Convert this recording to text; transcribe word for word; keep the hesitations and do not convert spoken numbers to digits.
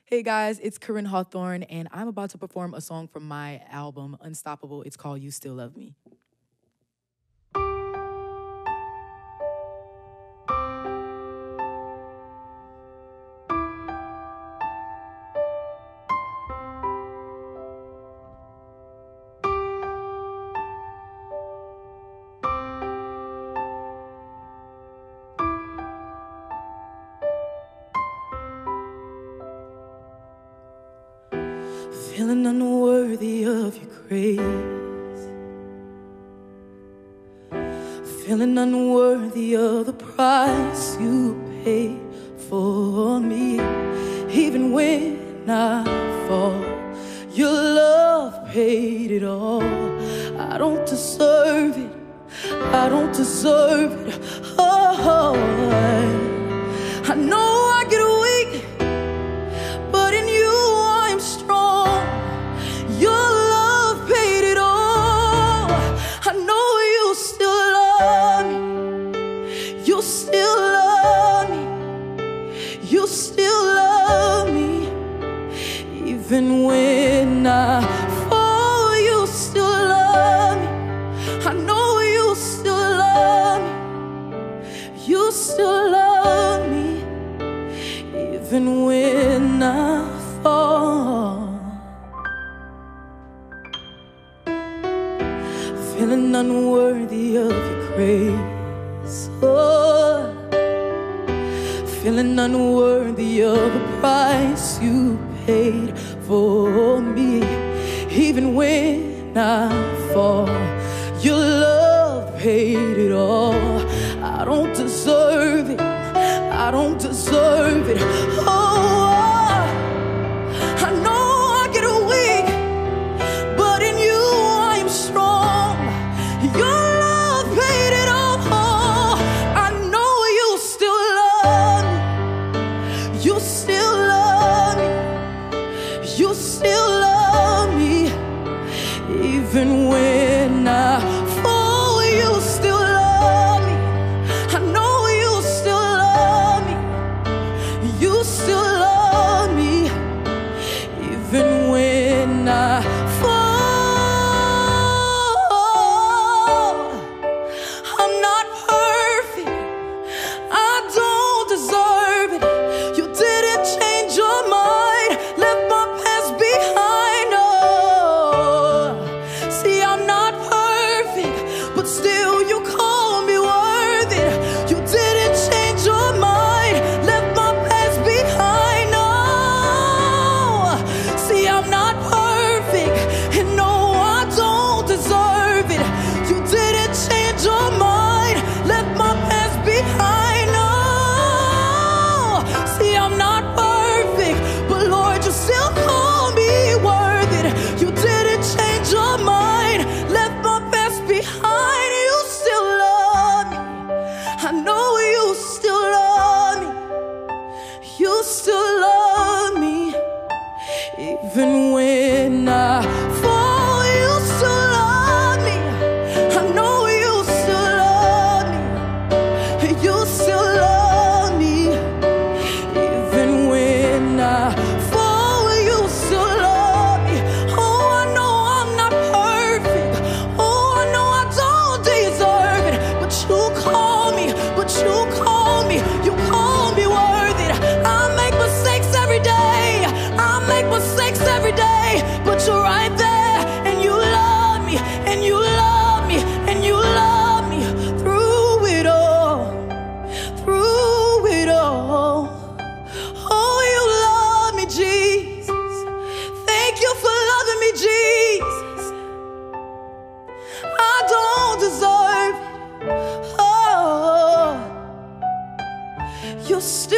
Hey guys, it's Corinne Hawthorne, and I'm about to perform a song from my album, Unstoppable. It's called You Still Love Me. Feeling unworthy of your grace, feeling unworthy of the price you paid for me. Even when I fall, your love paid it all. I don't deserve it, I don't deserve it. Oh, I know I get weak, but in you I am strong. Your love paid it all. I know you still love me. You still love me. You still love me. Even when I fall, you still love me. I know you still love me. You still love me. Even when I fall. Feeling unworthy of your grace, oh, feeling unworthy of the price you paid for me. Even when I fall, your love paid it all. I don't deserve it, I don't deserve it. Oh, I know I get weak, but in you I am strong. Your love paid it all. I know you still love me. You still love me. You still love me. Even when I fall, you still love me. I know you still love me. You still love me. Even when I fall. Even when I fall, you still love me. I know you still love me. You still love me. Even when I fall, you still love me. Oh, I know I'm not perfect. Oh, I know I don't deserve it. But you call me, but you call me. You call me worth it. I make mistakes every day. I make mistakes every day, but you're right there, and you love me, and you love me, and you love me through it all, through it all. Oh, you love me, Jesus. Thank you for loving me, Jesus. I don't deserve it. Oh, you still